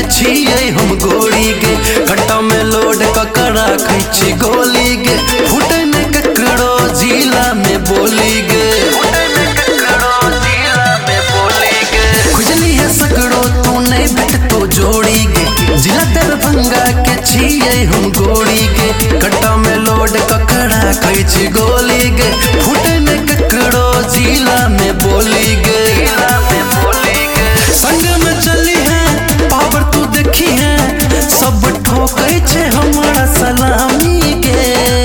छिए हम गोरी गे कट्टा में लोड ककड़ा खैची गोली गे फुटे ने ककड़ो जिला में बोली गे खुजली है सकड़ो तू नहीं बिट तो जोड़ी गे जिला दरभंगा के छिए हम गोरी गे कट्टा में लोड ककड़ा खैची गोली गे फुटे ने ककड़ो जिला में बोली गे संग में चली है पावर तू देखी है सब ठोकै छे हमारा सलामी के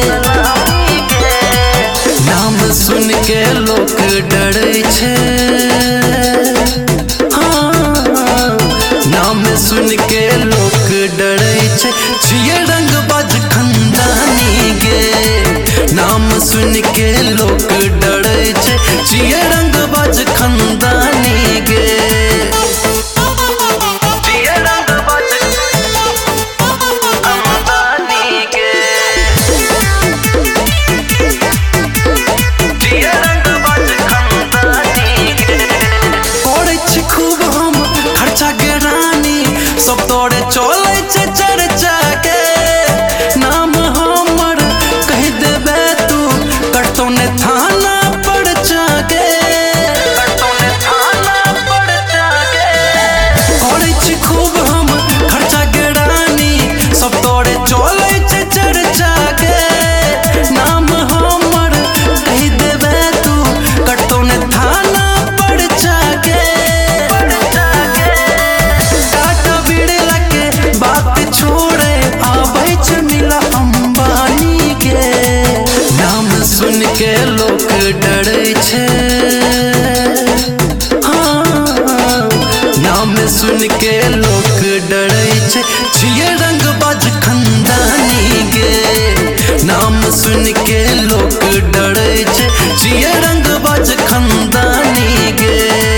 नाम सुन के लोग डरै छे हाँ नाम सुन के लोग डरै छे छिए रंगबाज खंदानी गे नाम सुन के लोग डरै छे छिए रंगबाज खंदानी गे सब तोड़े चले छे चर्चा के नाम हमर कह देबे तू कटतो ने थाना पड़ जाके करे छी खूब हम खर्चा गिरानी सब तोड़े चले छे चर्चा के नाम हमर कह देबे तू कटतो ने थाना पड़ जाके छोड़े आबै छे मिला अंबानी के नाम सुन के लोग डरै छे हाँ नाम सुन के लोग डरै छे छिए रंगबाज खंदानी गे नाम सुन के लोग डरै छे छिए रंगबाज खंदानी गे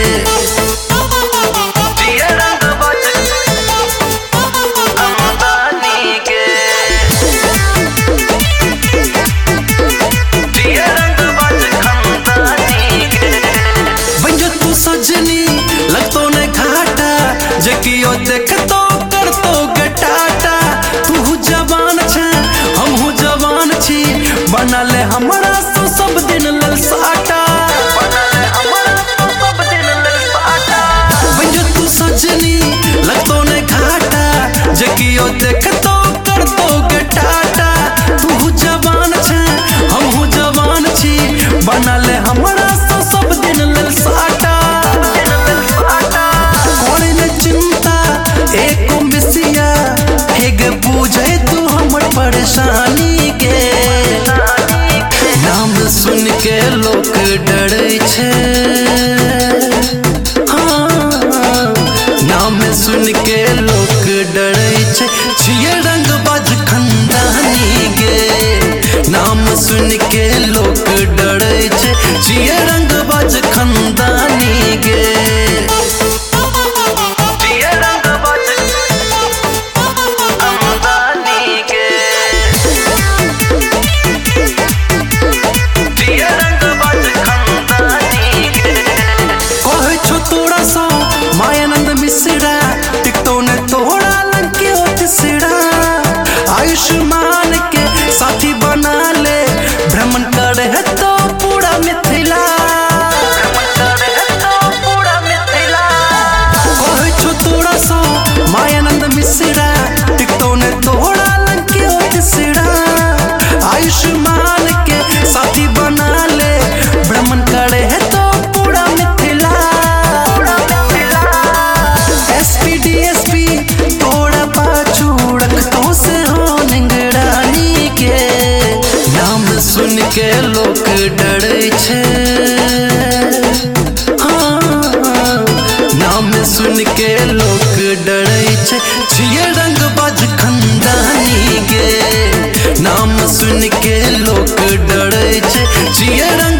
सजनी लगतो ने घाटा जकियो देखतो करतो गटाटा तू जवान छे हमहू जवान छी बना ले हमरा सब दिन ललसाटा बंजो तू सजनी लगतो ने घाटा जकियो देखतो करतो गटाटा तू जवान छे हमहू जवान छी बना ले हमरा सब दिन ललसाटा एको मिसिया हेग बुझे तू हमर परेशानी के नाम सुन के लोग डरै छे हाँ नाम सुन के लोग डरै छे छिए रंगबाज खंदानी गे नाम सुन के लोग डरै छे छिए रंगबाज खंदानी गे मायानंद मिश्रा टिकतो ने तोड़ा लंके तिसरा आयुष्मान के साथी बना ले भ्रमण करे तो पूरा मिथिला कहे छो तोड़ा सा मायानंद मिश्रा टिकतो ने तोड़ा लंके तिसरा आयुष्मान के साथी बना ले भ्रमण करे तो पूरा मिथिला तोड़ा पाछू रखतो से हो निगरानी के नाम सुन के लोग डरै छे हाँ नाम सुन के लोग डरै छे छिए रंगबाज खंदानी गे नाम सुन के लोग डरै छे छिए